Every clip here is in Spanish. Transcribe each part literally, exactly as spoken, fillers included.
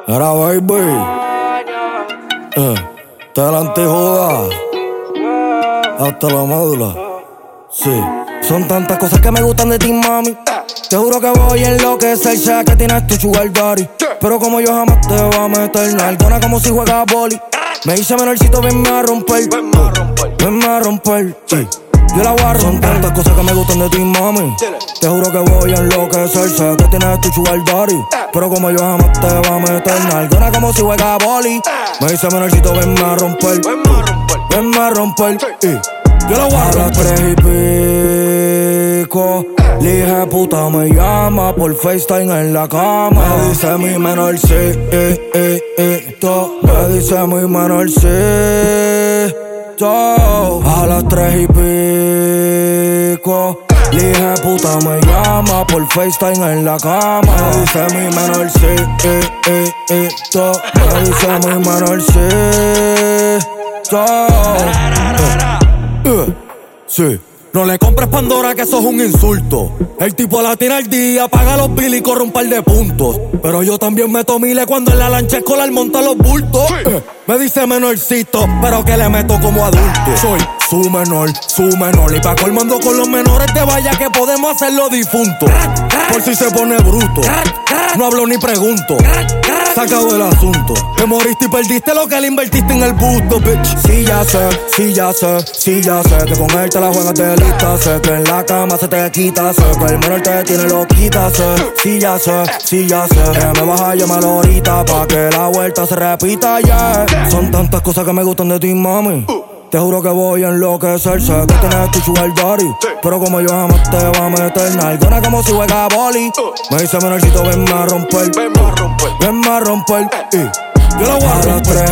Era baby, eh, te la antijoda, hasta la médula. Sí, son tantas cosas que me gustan de ti, mami. Te juro que voy a enloquecer, sé que tienes tu sugar daddy. Pero como yo jamás te voy a meter nalgona como si juegas boli. Me hice menorcito, venme a romper, venme a romper, sí. Yo la voy a romper. Son tantas cosas que me gustan de ti, mami. Te juro que voy a enloquecer, sé que tienes tu sugar daddy. Pero como yo jamás te voy a meter nalgona como si juega boli. Me dice menorcito, venme a romper, venme a romper, y yo la voy a romper. A las tres y pico, la hija de puta me llama por FaceTime en la cama. Me dice mi menor sí, eh, eh, eh, to. Me dice mi menor sí. A las tres y pico, la hija de puta me llama por FaceTime en la cama. Me dice mi menor sí, eh, eh, eh, to. Me dice mi menor sí, to. Eh, eh, sí. No le compres Pandora, que eso es un insulto. El tipo la tira al día, paga los bills y corre un par de puntos. Pero yo también meto miles cuando en la lancha escolar monta los bultos. Eh, me dice menorcito, pero que le meto como adulto. Soy su menor, su menor. Y pa' colmando con los menores de vaya que podemos hacerlo difunto. Por si se pone bruto, no hablo ni pregunto. Sacado el asunto. Te moriste y perdiste lo que le invertiste en el busto, bitch. Sí ya sé, sí ya sé, sí ya sé que con él te la juegas de lista. Sé que en la cama se te quita, sé que el menor te tiene loquita. Sé, sí ya sé, sí ya sé que me vas a llamar ahorita pa' que la vuelta se repita, yeah. Son tantas cosas que me gustan de ti, mami. Te juro que voy a enloquecer, sé que tienes tu sugar daddy. Pero como yo jamás te voy a meter nalgona como si juega boli. Me dice menorcito, venme a romper, venme a romper, y yo la voy a romper. A las tres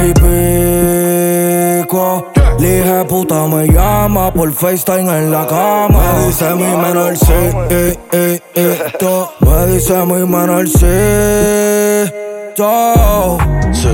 y pico, la hija de puta me llama por FaceTime en la cama. Me dice mi menor sí, eh, eh, eh, to. Me dice mi menor sí, to. Sí.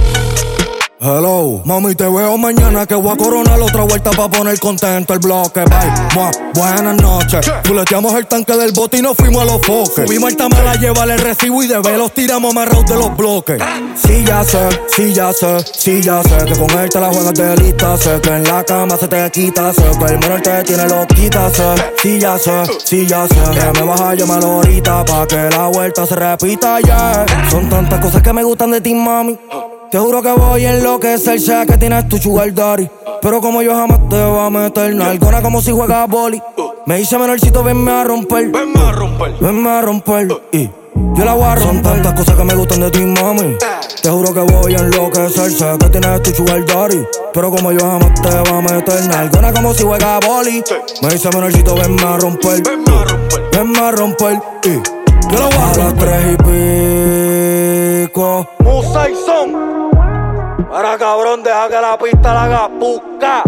Hello, mami, te veo mañana que voy a coronar otra vuelta pa' poner contento el bloque. Bye, mua, buenas noches. Fuleteamos el tanque del bote y nos fuimos a los foques. Subimos al tamal a llevar el recibo y de velos tiramos amarrados de los bloques. Sí ya sé, sí ya sé, sí ya sé que con él te la juegas de lista. Sé que en la cama se te quita, sé que el menor te tiene loquita. Sé, sí ya sé, sí ya sé que me vas a llamar ahorita pa' que la vuelta se repita, yeah. Son tantas cosas que me gustan de ti, mami. Te juro que voy a enloquecer, sé que tienes tu sugar daddy. Pero como yo jamás te voy a meter nalgona como si juegas boli. Me dice menorcito, venme a romper, venme a romper, venme a romper, y yo la voy a romper. Son tantas cosas que me gustan de ti, mami. Te juro que voy a enloquecer, sé que tienes tu sugar daddy. Pero como yo jamás te voy a meter nalgona como si juegas boli. Me dice menorcito, venme a romper, venme a romper, y yo la voy a romper. A las tres y pico, Musa y Son. Ahora cabrón, deja que la pista la haga puca.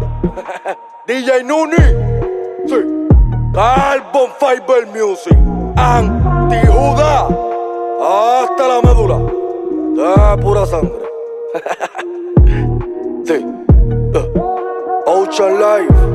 D J Nuni, sí. Carbon Fiber Music, Antijuda, hasta la médula, de pura sangre. Sí. uh. Ocean Life.